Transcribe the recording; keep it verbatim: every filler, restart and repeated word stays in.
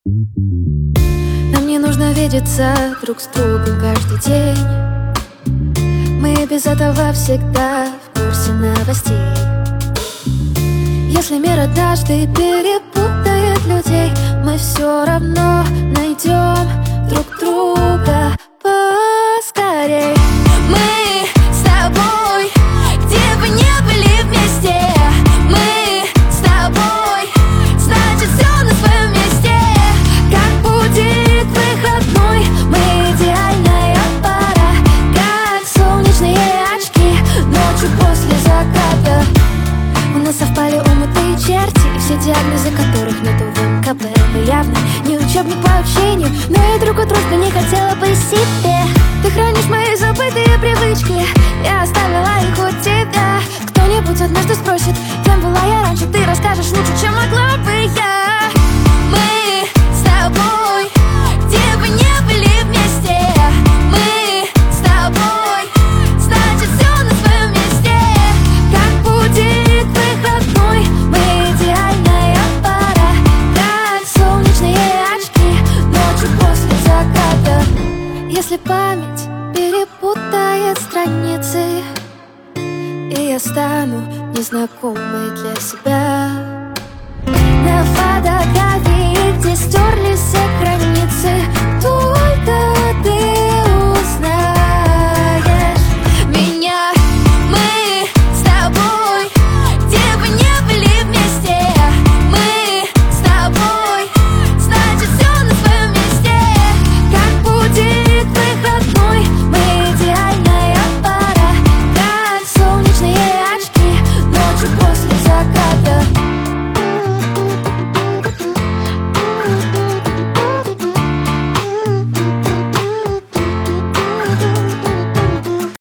Нам не нужно видеться друг с другом каждый день. Мы без этого всегда в курсе новостей. Если мир однажды перепутает людей, мы все равно найдем друг друга поскорей. Мы с тобой, где бы ни были вместе, мы с тобой, значит все на своем месте. Как будет выходной, мы идеальная пара, как солнечные очки ночью после заката. У нас совпали умытые черти и все диагнозы, которых нету в эм ка бэ. Мы явно не учебник по общению, но и друг от друга не хотела бы себе. Ты хранишь мои забытые привычки, я оставила их у тебя. Кто-нибудь однажды спросит, кем была я раньше, ты расскажешь лучше, чем могла бы я. Мы с тобой, где бы ни были вместе, мы с тобой, значит все на своем месте. Как будет выходной, мы идеальная пара, как солнечные очки ночью после заката. Если память перепутает страницы, и я стану незнакомой для себя, на фотографии